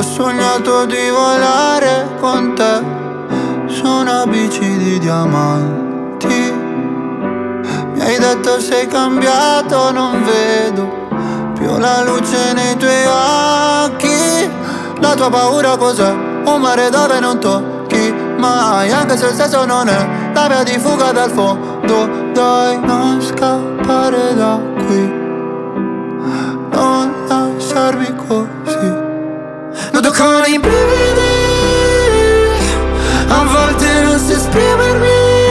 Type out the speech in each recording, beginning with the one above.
Ho sognato di volare con te su una bici di diamanti. Mi hai detto sei cambiato, non vedo più la luce nei tuoi occhi. La tua paura cos'è? Un mare dove non tocchi mai, anche se il senso non è la via di fuga dal fondo. Dai, non scappare da qui, non lasciarmi così. Nudo con i brividi, a volte non so esprimermi,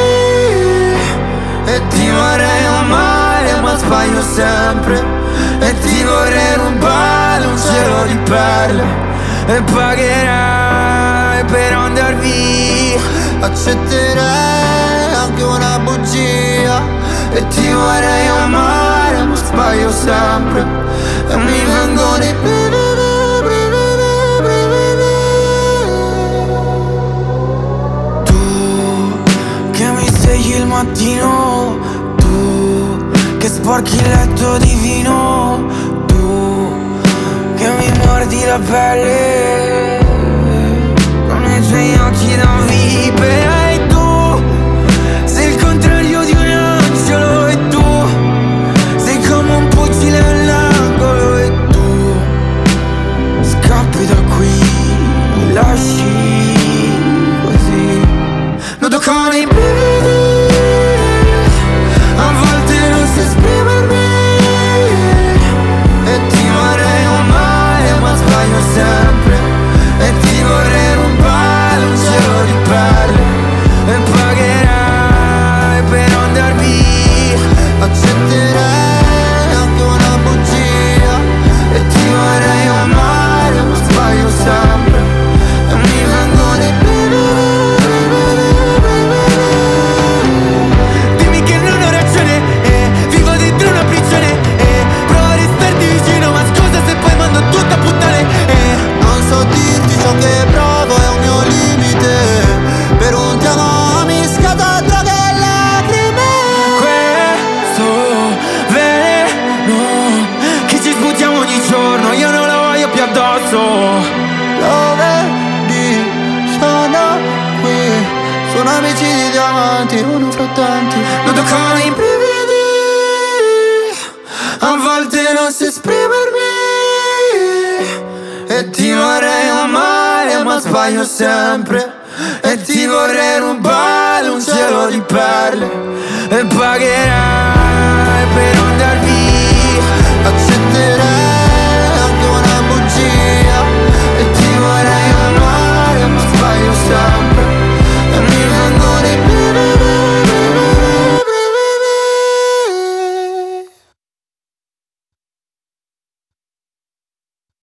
e ti vorrei amare ma sbaglio sempre, e ti vorrei rubare un cielo di perle, e pagherai per andar via. Accetterei anche una bugia, e ti vorrei amare ma sbaglio sempre, e mi vengono i brividi. Il mattino, tu che sporchi il letto di vino, tu che mi mordi la pelle con i tuoi occhi da vipera. E tu sei il contrario di un angelo, e tu sei come un pugile all'angolo, e tu scappi da qui, mi lasci così, nudo con i brividi. Sempre, e ti vorrei rubare un cielo di perle, e pagherai per andar via. Accetterei anche una bugia, e ti vorrei amare ma sbaglio sempre, e mi vengono i dimmi che non ho ragione, vivo dentro una prigione, provo a restarti vicino, ma scusa se poi mando tutto a puttane. So dirti ciò che provo è un mio limite, per un ti amo mi scata droga e lacrime. Questo veleno che ci sputiamo ogni giorno, io non lo voglio più addosso. Lo vedi, sono qui, sono amici di diamanti, uno fra tanti. Nudo con i brividi, a volte non so esprimermi, e ti vorrei amare ma sbaglio sempre, e ti vorrei rubare un cielo di perle, e pagherai per andar via.